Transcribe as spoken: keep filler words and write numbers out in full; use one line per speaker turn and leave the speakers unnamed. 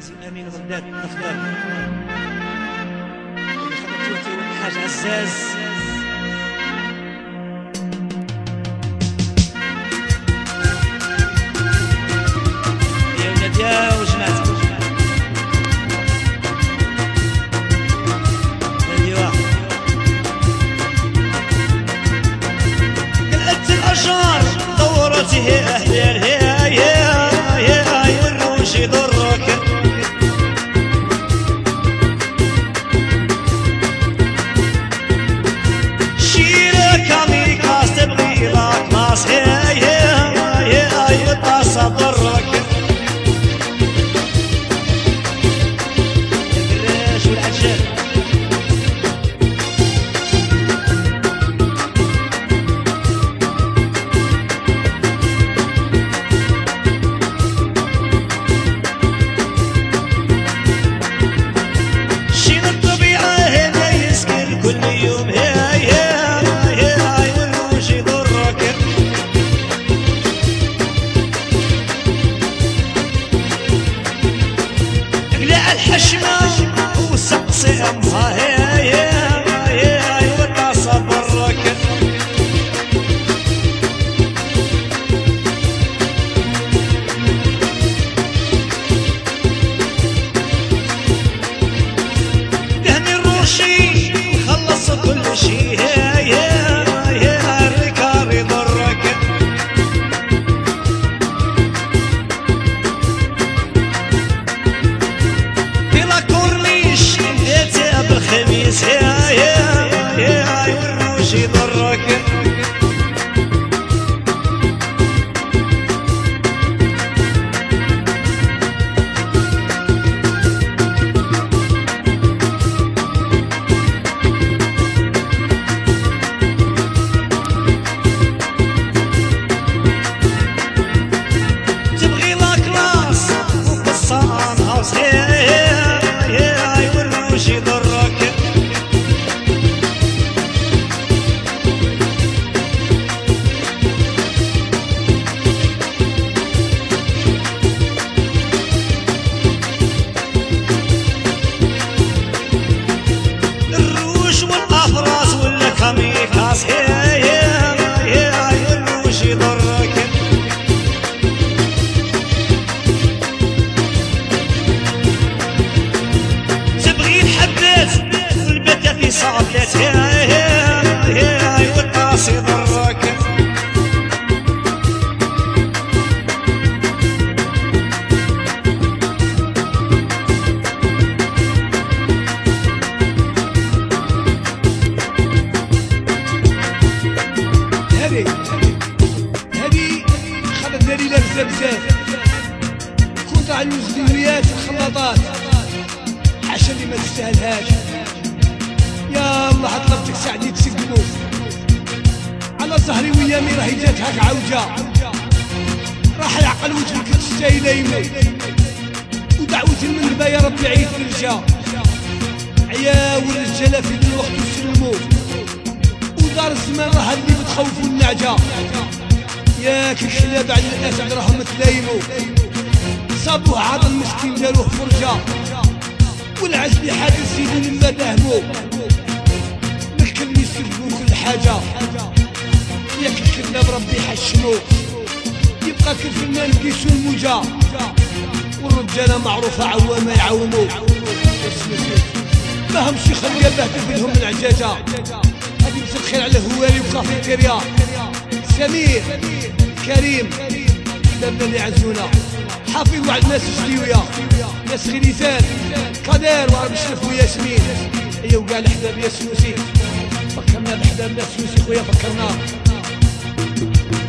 سي امين غداد تفضل خدمتي والحاج عزاز يا ولاد يا وجماعتكم ايوا قلت الاشجار دورت هي اهل هي الحشمة وسقسي أمها هي هي هي وتصبرك دهني الروشي خلص كل شي هي هي الركار يضرك بالخميس يا يا يا والروش يضرك تبغي لا كلاس وقصان هاوس يضرك الروش والافراس ولا كاميكاس هي هي هي الروش يضرك تبغي الحبات والبتا في صعبات هي هي هي والقاص يضرك هذه هذه خلتنا لي لابسه بزاف كنت على المزدويات الخلاطات حاشا اللي ما تستاهلهاش يا الله طلبتك ساعدني تسقمو على ظهري ويامي راهي جات هاك عوجه راح يعقل وجهك تستاهل يمو ودعوة المنبه يا ربي عيد الرجا عيا والرجاله في الوقت يسلموا ودار الزمان راه اللي بتخوفوا النعجه ياك الكلاب على الاسد راهم تلايموا صابوه عاد المسكين داروه فرجه والعزل حاجه سيدي لما داهمو مكن يسلبوا كل حاجه ياك الكلاب ربي يحشمو يبقى كل فنان كيسو الموجه والرجاله معروفه عوامه يعوموا ما همش يخليها بهدف لهم من عجاجه هذه مسا الخير على هواري وكافيتيريا سمير كريم بابنا اللي عزونا حافظوا على الناس الشليويه ناس غليثان قدير وعرب الشرف وياسمين هي وكاع الاحباب يا سنوسي فكرنا باحبابنا سنوسي خويا فكرنا